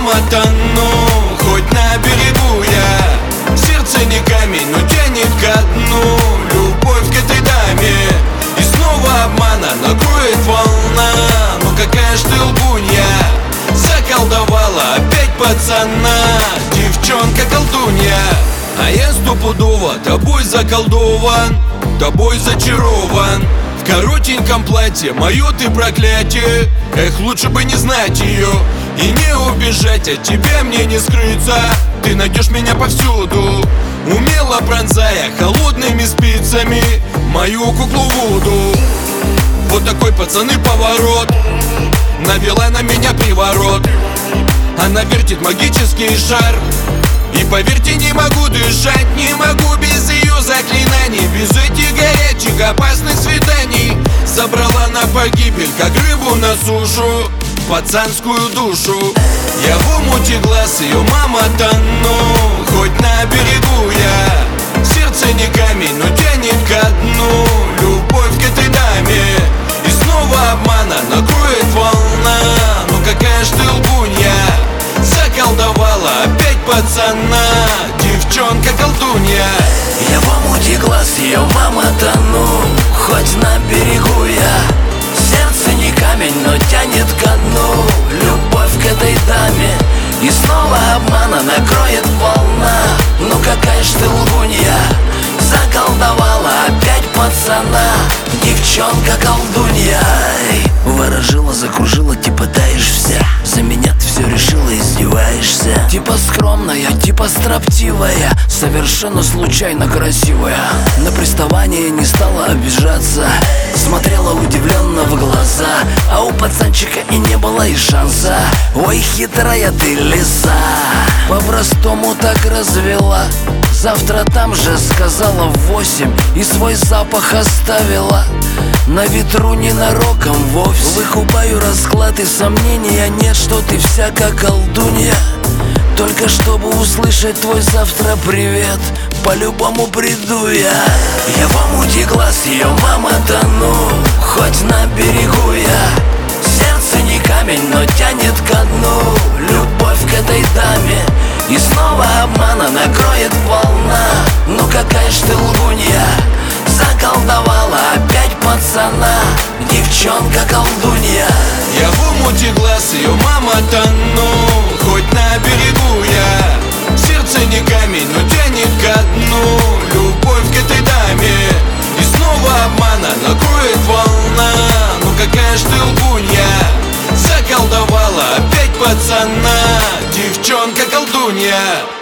мама, тону. Хоть на берегу я, сердце не камень, но тянет ко дну. Любовь к этой даме, и снова обмана накроет волна. Ну какая ж ты лгунья, заколдовала опять пацана. Девчонка колдунья, а я стопудово тобой заколдован, тобой зачарован. В коротеньком платье, мое ты проклятие. Эх, лучше бы не знать ее и не убежать от тебя, мне не скрыться. Ты найдешь меня повсюду, умело пронзая холодными спицами мою куклу Вуду. Вот такой, пацаны, поворот, навела на меня приворот. Она вертит магический шар, и поверьте, не могу дышать, не могу без ее заклинаний, без этих горячих опасных свиданий. Забрала на погибель, как рыбу на сушу, пацанскую душу. Я в омуте глаз ее, мама, тону. Хоть на берегу я, сердце не камень, но тянет ко дну. Любовь к этой даме, и снова обмана накроет волна. Ну какая ж ты лгунья, заколдовала опять пацана. Девчонка колдунья. Я в омуте глаз ее, мама, тону. Хоть на берегу я, сердце не камень, но тянет ко дну. Любовь к этой даме, и снова обмана накроет волна. Ну какая ж ты лгунья, заколдовала опять пацана. Девчонка колдунья. Ворожила, закружила, типа таешь вся. За меня ты все решила, издеваешься. Типа скромная, типа строптивая, совершенно случайно красивая. На приставание не стала обижаться, смотрела удивленно в глаза. А у пацанчика и не было и шанса. Ой, хитрая ты лиса, по-простому так развела. Завтра там же сказала в 8 и свой запах оставила. На ветру ненароком вовсе. Выкупаю расклад и сомнения нет, что ты вся как колдунья. Только чтобы услышать твой завтра привет, по-любому приду я. Я в омуте глаз ее, мама, тону. Хоть на берегу я, сердце не камень, но тянет ко дну. Любовь к этой даме, и снова обмана накроет волна. Ну какая ж ты лгунья, заколдовала опять пацана. Девчонка колдунья. Я в омуте глаз ее, мама, тону. Хоть на берегу я, сердце не камень, но тянет ко дну. Любовь к этой даме, и снова обмана накроет волна. Ну какая ж ты лгунья, заколдовала опять пацана. Девчонка колдунья.